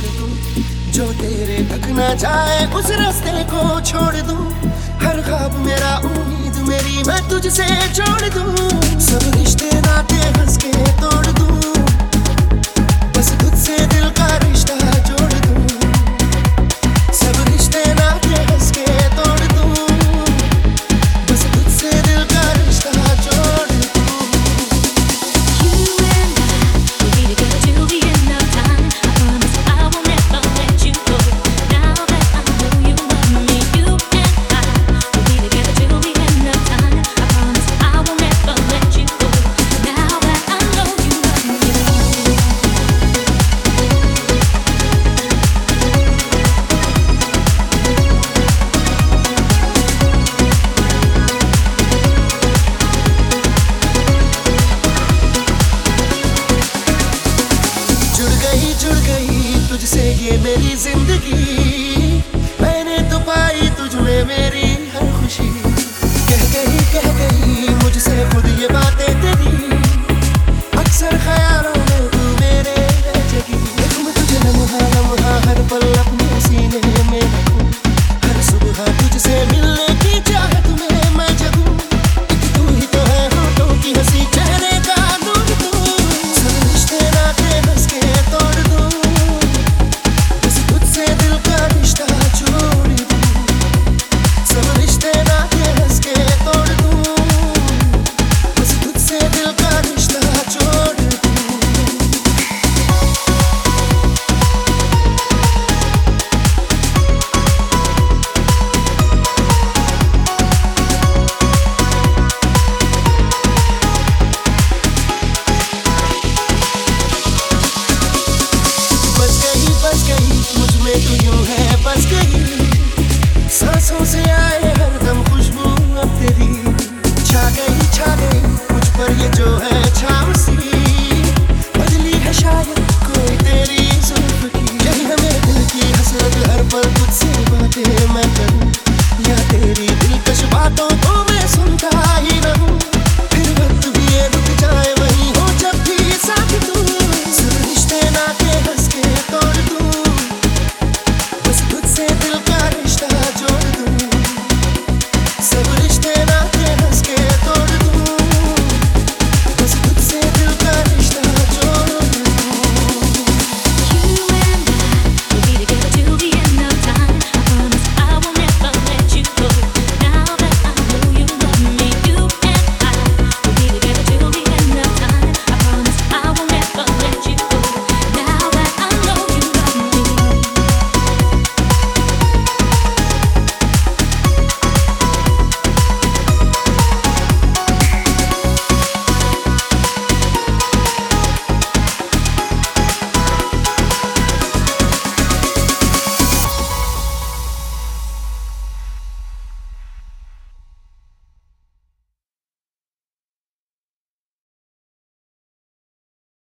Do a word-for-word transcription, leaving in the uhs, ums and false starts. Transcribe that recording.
दूं, जो तेरे तक न जाए उस रास्ते को छोड़ दूं। हर ख्वाब मेरा उम्मीद मेरी मैं तुझसे जोड़ दूं। सब रिश्ते नाते हंस के तोड़ दूं, बस तुझसे दिल का रिश्ता जोड़ दूं। सब रिश्ते नाते हंस के तोड़ दूं, बस तुझसे दिल का रिश्ता जोड़ दूं। You and I will be together till the end of time. I promise I will never let you go. Now that I know you love me, you and I will be together till the end of time. I promise I will never let you go. Now that I know you love me. जुड़ गई जुड़ गई तुझसे ये मेरी जिंदगी।